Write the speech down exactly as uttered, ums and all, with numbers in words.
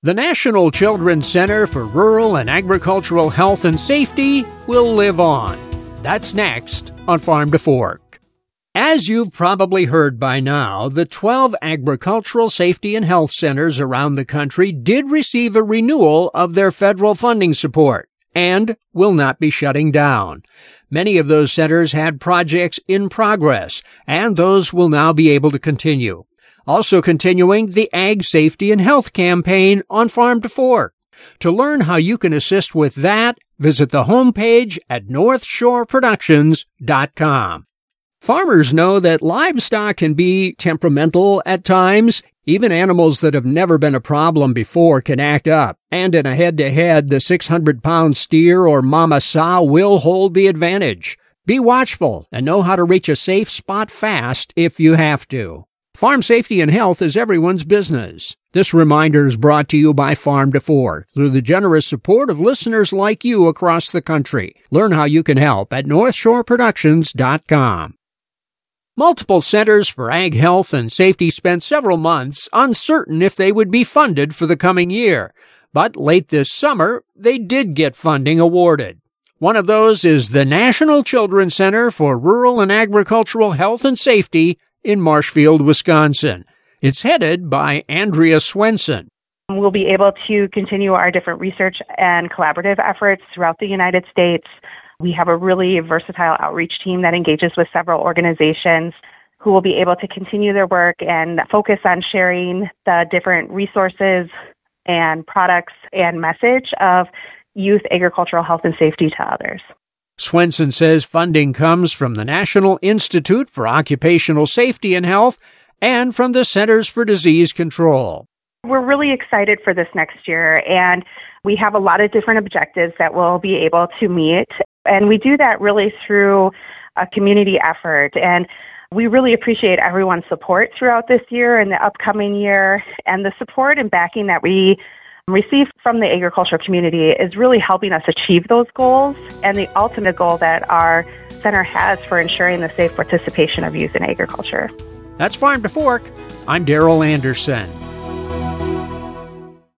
The National Children's Center for Rural and Agricultural Health and Safety will live on. That's next on Farm to Fork. As you've probably heard by now, the twelve agricultural safety and health centers around the country did receive a renewal of their federal funding support and will not be shutting down. Many of those centers had projects in progress, and those will now be able to continue. Also continuing the Ag Safety and Health campaign on Farm to Fork. To learn how you can assist with that, visit the homepage at north shore productions dot com. Farmers know that livestock can be temperamental at times. Even animals that have never been a problem before can act up. And in a head-to-head, the six hundred pound steer or mama sow will hold the advantage. Be watchful and know how to reach a safe spot fast if you have to. Farm safety and health is everyone's business. This reminder is brought to you by Farm to Fork through the generous support of listeners like you across the country. Learn how you can help at north shore productions dot com. Multiple Centers for Ag Health and Safety spent several months uncertain if they would be funded for the coming year. But late this summer, they did get funding awarded. One of those is the National Children's Center for Rural and Agricultural Health and Safety in Marshfield, Wisconsin. It's headed by Andrea Swenson. We'll be able to continue our different research and collaborative efforts throughout the United States. We have a really versatile outreach team that engages with several organizations who will be able to continue their work and focus on sharing the different resources and products and message of youth agricultural health and safety to others. Swenson says funding comes from the National Institute for Occupational Safety and Health and from the Centers for Disease Control. We're really excited for this next year, and we have a lot of different objectives that we'll be able to meet. And we do that really through a community effort. And we really appreciate everyone's support throughout this year and the upcoming year. And the support and backing that we receive from the agricultural community is really helping us achieve those goals and the ultimate goal that our center has for ensuring the safe participation of youth in agriculture. That's Farm to Fork. I'm Darrell Anderson.